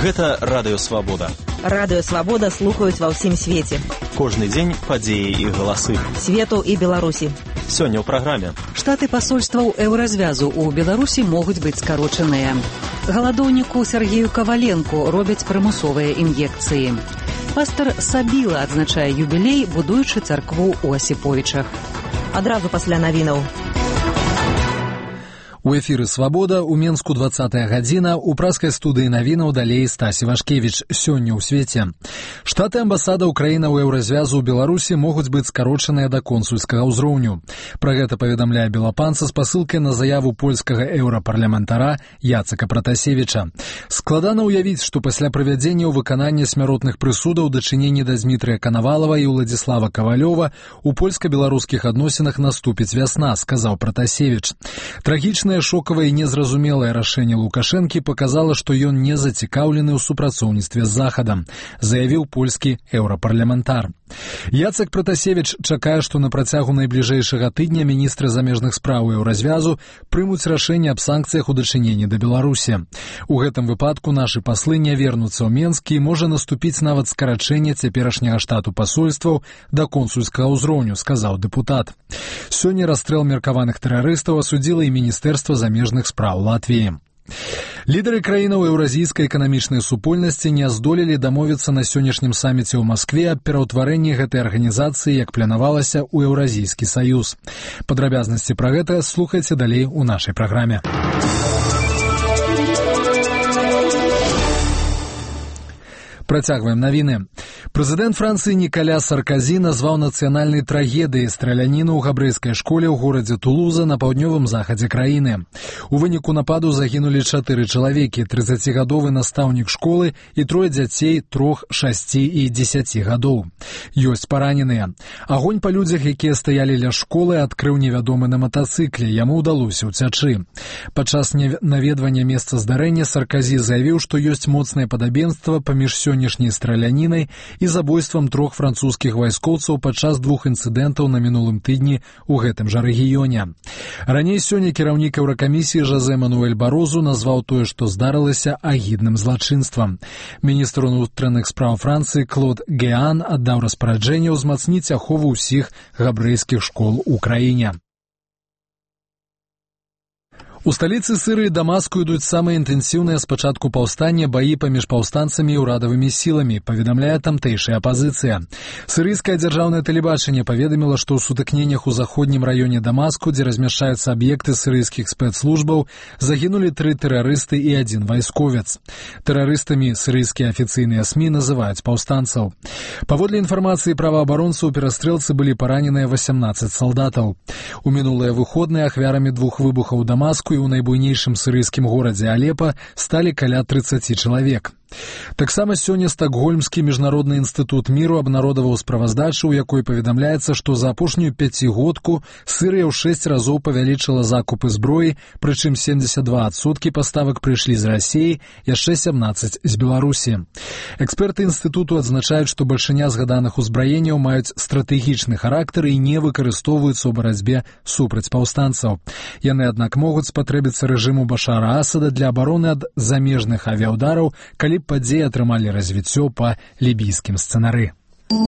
Гэта Радыё Свабода. Радыё Свабода слухаюць ва ўсім свеце. Кожны дзень падзеі і галасы. Свету і Беларусі. Сёння ў праграме. Штаты пасольстваў Еўразвязу ў Беларусі могуць быць скарочаныя. Галадоўніку Сергею Каваленку робяць прымусовыя ін'екцыі. Пастар Сабіла адзначае юбілей, будуючы царкву ў Асіповічах. Адразу пасля навінаў. У эфіры «Свабода», у Менску 20-я гадзіна, у праскай студыі навінаў далей Стась Івашкевіч. Сёння ў свеце. Штаты амбасада Украіны ў Еўразвязу ў Беларусі могуць быць скарочаныя да консульскага ўзроўню. Пра гэта паведамляе Белапан са спасылкай на заяву польскага еўрапарламентара Яцека Пратасевіча. Складана ўявіць, што пасля правядзення ў выканання смяротных прысудаў дачыненні да Змітрыя Канавалава і Уладзіслава Кавалёва у польска-беларускіх адносінах наступіць вясна, сказаў Пратасевіч. Трагічнае, шокавае і незразумелае рашэнне Лукашэнкі паказала, што ён не зацікаўлены ў супрацоўніцтве з Захадам, заявіў польскі еўрапарламентар. Яцек Пратасевіч чакае, што на працягу найбліжэйшага тыдня міністры замежных спраў Еўразвязу прымуць рашэнне аб санкцыях у дачыненні да Беларусі. У гэтым выпадку нашы паслы не вернуцца ў Менск і можа наступіць нават скарачэнне цяперашняга штату пасольстваў да консульскага ўзроўню, сказаў дэпутат. Сёння расстрэл меркаваных тэрарыстаў асудзіла і Міністэрства замежных спраў Латвіі. Лідары краінаў еўразійскай эканамічнай супольнасці не здолелі дамовіцца на сённяшнім саміце ў Маскве аб пераўтварэнні гэтай арганізацыі, як планавалася, у Еўразійскі саюз. Падрабязнасці пра гэта слухайце далей у нашай праграме. Працягваем навіны. Прэзідэнт Францыі Нікаля Сарказі назваў нацыянальнай трагедыяй страляніну ў габрэйскай школе ў горадзе Тулуза на паўднёвым захадзе краіны. У выніку нападу загінулі 4 чалавекі, 30гадовы настаўнік школы і 3 дзяцей 3, 6 і 10 гадоў. Ёсць параненыя. Агонь па людзях, якія стаялі ля школы, адкрыў невядомы на матацыкле, яму ўдалося ўцячы. Падчас наведвання месца здарэння Сарказі заявіў, што ёсць моцнае падабенства паміж сённяшняй стралянінай і забойствам 3 французскіх вайскоўцаў падчас 2 інцыдэнтаў на мінулым тыдні ў гэтым жа рэгіёне. Раней сёння кіраўнік Еўракамісіі Жозе Мануэль Барозу назваў тое, што здарылася, агідным злачынствам. Міністр унутраных спраў Францыі Клод Геан аддаў распараджэнне ўзмацніць ахову ўсіх габрэйскіх школ у краіне. У сталіцы Сірыі Дамаску ідуць самыя інтэнсіўныя з пачатку паўстання баі паміж паўстанцамі і ўрадавымі сіламі, паведамляе тамтэйшая апазіцыя. Сірыйскае дзяржаўнае тэлебачанне паведаміла, што ў сутыкненнях у заходнім раёне Дамаску, дзе размяшчаюцца аб'екты сірыйскіх спецслужбаў, загінулі 3 тэрарысты і 1 вайсковец. Тэрарыстамі сірыйскія афіцыйныя СМІ называюць паўстанцаў. Паводле інфармацыі праваабаронцаў, у перастрэлцы былі параненыя 18 салдатаў. У мінулыя выходныя ахвярамі 2 выбухаў у Дамаску і ў найбуйнейшым сірыйскім горадзе Алепа сталі каля 30 чалавек. Таксама сёння Стакгольмскі міжнародны інстытут міру абнародаваў справаздачу, у якой паведамляецца, што за апошнюю 5-годку Сірыя ў 6 разоў павялічыла закупы зброі, прычым 72% паставак прыйшлі з Расіі, яшчэ 17 з Беларусі. Эксперты інстытуту адзначаюць, што бальшыня згаданых узбраенняў маюць стратэгічны характар і не выкарыстоўваюцца ў барацьбе супраць паўстанцаў. Яны, аднак, могуць спатрэбіцца рэжыму Башара Асада для абароны ад замежных авіяўдараў, калі падзеі атрымалі развіццё па лібійскім сцэнары.